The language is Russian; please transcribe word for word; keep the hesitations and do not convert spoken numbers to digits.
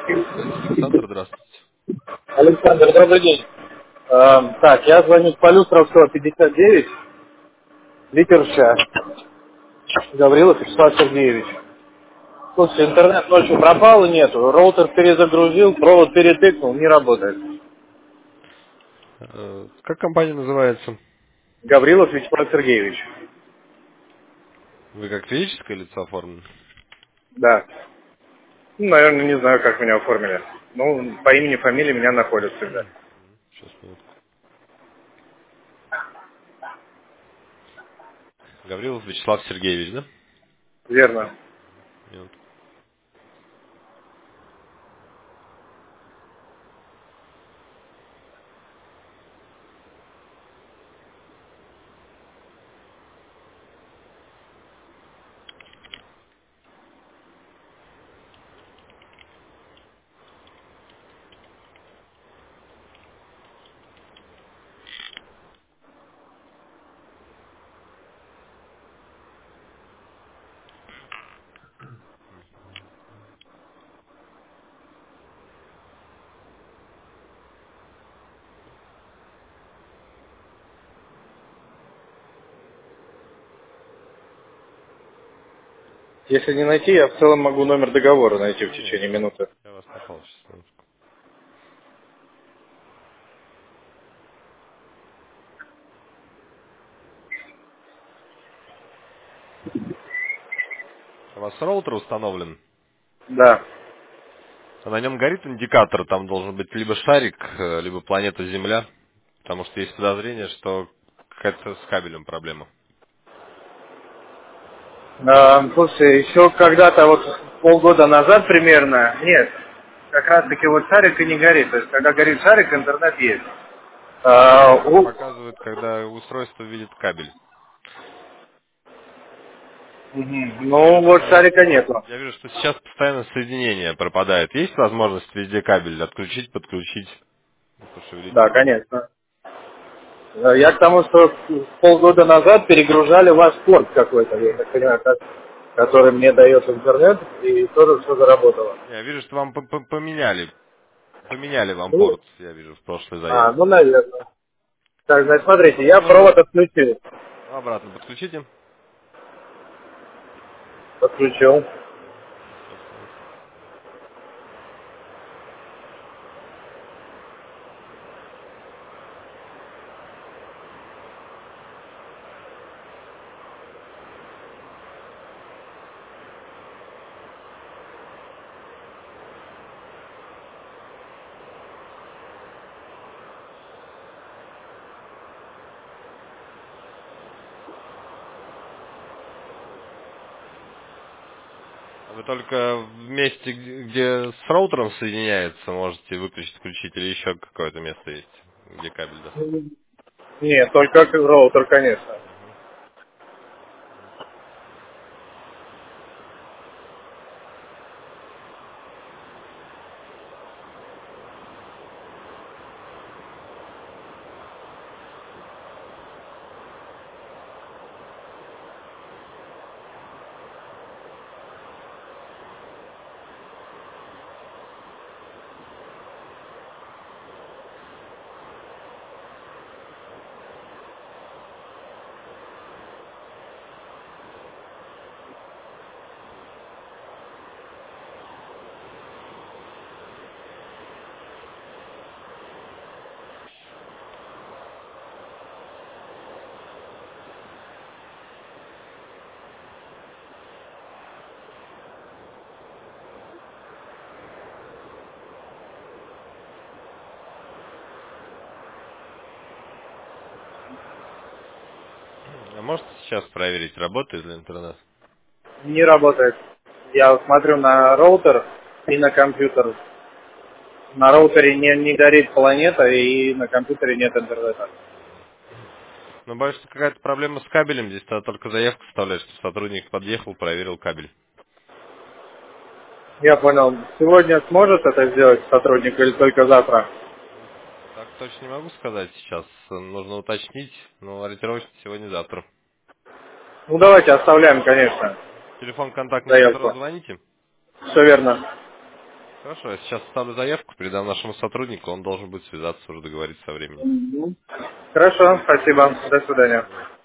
Александр, здравствуйте. Александр, добрый день. Эм, так, я звоню с Полюстровского пятьдесят девять, Викерша, Гаврилов Вячеслав Сергеевич. Слушайте, интернет ночью пропал и нету. Роутер перезагрузил, провод перетыкнул, не работает. Э, Как компания называется? Гаврилов Вячеслав Сергеевич. Вы как физическое лицо оформлены? Да. Ну, наверное, не знаю, как меня оформили. Ну, по имени, фамилии меня находят всегда. Сейчас, минутку. Гаврилов Вячеслав Сергеевич, да? Верно. Минутку. Если не найти, я в целом могу номер договора найти в Не, течение я вас, минуты. я вас нашел сейчас. Минутку. У вас роутер установлен, Да. а на нем горит индикатор, там должен быть либо шарик, э, либо планета Земля, потому что есть подозрение, что какая-то с кабелем проблема. А, слушай, еще когда-то, вот полгода назад примерно, нет, как раз таки вот шарик и не горит. То есть, когда горит шарик, интернет есть. А, Индикатор у- показывает, когда устройство видит кабель. Мгм. Я вижу, Ну, вот что шарика нету. Я вижу, что сейчас постоянно соединение пропадает. Есть возможность везде кабель отключить, подключить, ну, пошевелить Да, рукой? конечно. А, Я к тому, что полгода назад перегружали ваш порт какой-то, я так понимаю, ко- который мне дает интернет, и тоже все заработало. Я вижу, что вам по- по- поменяли, поменяли вам Ну, порт, я вижу, в прошлой а, заявке. ну, наверное. Так, значит, смотрите, Ну, я нужно провод отключил. обратно подключите. Подключил. Сейчас, минутку. А вы только в месте, где где с роутером соединяется, можете выключить, включить, или еще какое-то место есть, где кабель доступен? Нет, только как роутер, конечно. Мгм. А можете сейчас проверить, работает ли интернет? Не работает. Я смотрю на роутер и на компьютер. На роутере не, не горит планета и на компьютере нет интернета. Ну, боюсь, что какая-то проблема с кабелем. Здесь надо только заявку вставлять, что сотрудник подъехал, проверил кабель. Я понял. Сегодня сможет это сделать сотрудник или только завтра? Ну, так точно не могу сказать сейчас. Нужно уточнить. Но ориентировочно сегодня-завтра. Ну давайте оставляем, конечно, Телефон контактный, с которого заявку. звоните? Все верно. Хорошо, я сейчас оставлю заявку, передам нашему сотруднику, он должен будет связаться, уже договориться о времени. Мгм. Хорошо, спасибо. До свидания. Всего.